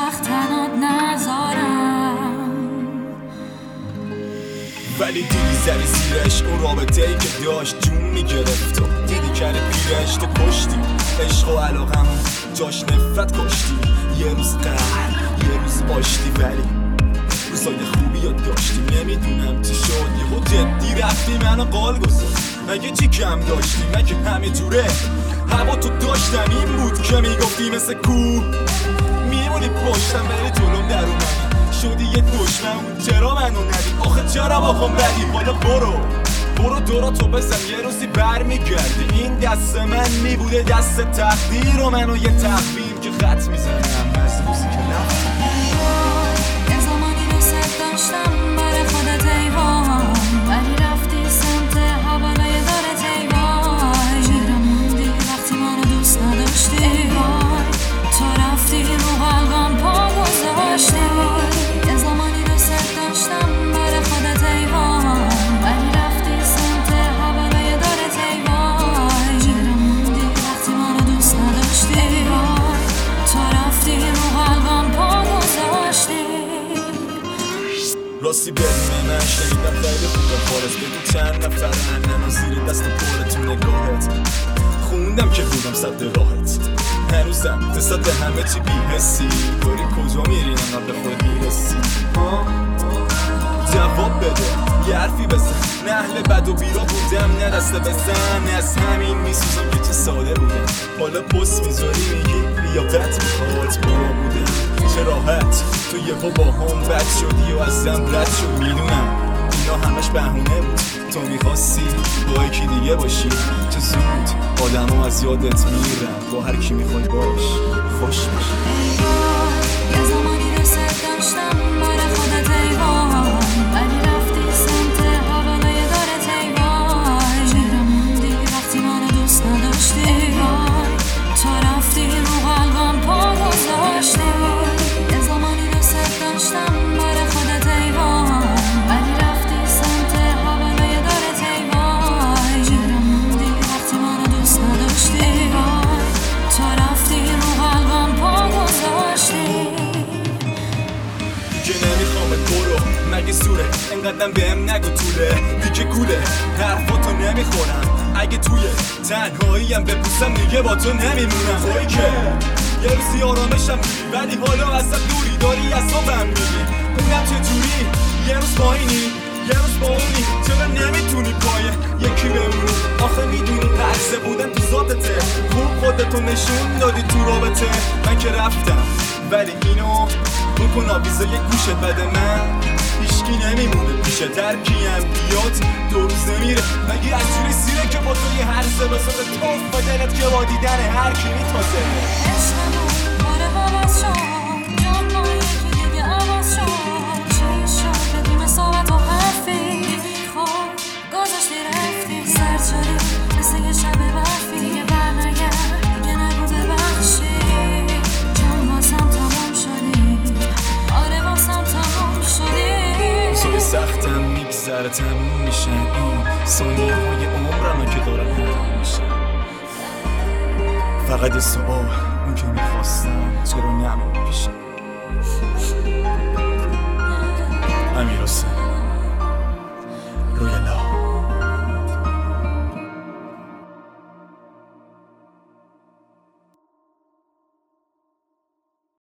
وقت تنات نذارم. ولی دیدی زدی زیرش اون رابطه ای که داشت جون میگرفت و دیدی کرده پیرش تو کشتی عشق و علاقم جاش نفرت کشتی. یه روز قهر یه روز آشتی ولی روزای خوبی یاد داشتی. نمیدونم چی شد یهو جدی رفتی منو قال گذاشت. مگه چی کم داشتی مگه همه جوره هوا تو داشتم این بود که میگفتی مثل کوه میمونی پشتم بری جلوم در اومدی شدی یه دشمن. چرا منو ندی آخه چرا باخم بدی؟ حالا برو دورا تو بزن یه روزی برمیگردی. این دست من میبوده دست تقدیر و منو یه تقویم که خط میزنم از روزی که رفتی. یه زمانی دوست داشتم برای خودت ایوان ولی رفتی سمت حوالای دارت ایوان. چرا موندی وقتی منو دوست نداشتی؟ وای تو رفتی رو قلبم پا گذاشتی. یه زمانی دوست داشتم برای خودت ایوان ولی رفتی سمت حوالای دارت ایوان. چرا موندی وقتی منو دوست نداشتی؟ وای تو رفتی رو قلبم پا گذاشتی. راستی بدون من شنیدم خیلی خوبه خالص بگو چند نفرن زیر دست پولتون نگاهت خوندم که بودم صد راحت. هنوزم نسبت به همه چی بی‌حسی داری کجا میری انقدر به خود میرسی؟ جواب بده یه حرفی بزن. نه اهل بد و بیرا بودم نه دسته بزن. از همین میسوزم که چه ساده بودم. حالا پست میذاری میگی لیاقت میخواد با بودم. چه راحت تو یهو با هم بد شدی و ازم رد شد. میدونم اینا همش بهونه بود تو میخواستی با یکی دیگه باشی. چه زود آدمو از یادت میرم با هر کی میخوای باش خوش باشی. یه زمانی دوست داشتم برای خودت ایوان ولی رفتی سمت حوالای دارت ایوان. چرا موندی وقتی منو دوست نداشتی؟ وای تو رفتی رو قلبم پا گذاشتی. یه زمانی دوست داشتم برای خودت ایوان ولی رفتی سمت حوالای دارت ایوان. چرا موندی وقتی منو دوست نداشتی؟ وای تو رفتی رو قلبم پا گذاشتی. دیگه نمیخوامت برو مگه زوره انقدرم بهم نگو طوله دیگه کوله حرفاتو نمیخورم. اگه توی تنهاییم بپوسم دیگه با تو نمیمونم. توی که یه روزی آرامشم میگی ولی حالا اصلا دوری داری اصابم میگی. ببینم چجوری یه روز با اینی یه روز با اونی. چرا نمیتونی پای یکی بمونی؟ آخه میدونی قرضه بودن تو ذاتته. خوب خودتو نشون دادی تو رابطه. من که رفتم ولی اینو بکن آویزه یه گوشت بده. من هیچکی نمیمونه پیشه ترکیم بیاد دو روز نمیره. مگه از جوری سیره که با تو یه هرزه بساده توف به دلت که با دیدن هر کی میتازه. عشقمون باره عوض شد جان با یکی دیگه عوض شد. چی شد بدون صحبت و حرفی خود گذاشتی رفتی سرد شدی مثل یه شب برفی. دیگه برنگرد دیگه نگو ببخشی چون واسم تمام شدی. آره واسم تمام شدی. روزای سختم میگذره تموم میشه. این ثانیه های عمرمه که دارم نرم میشه. فقط یه سوال اون که میخواستم چرا نمون پیشم. امیر حسین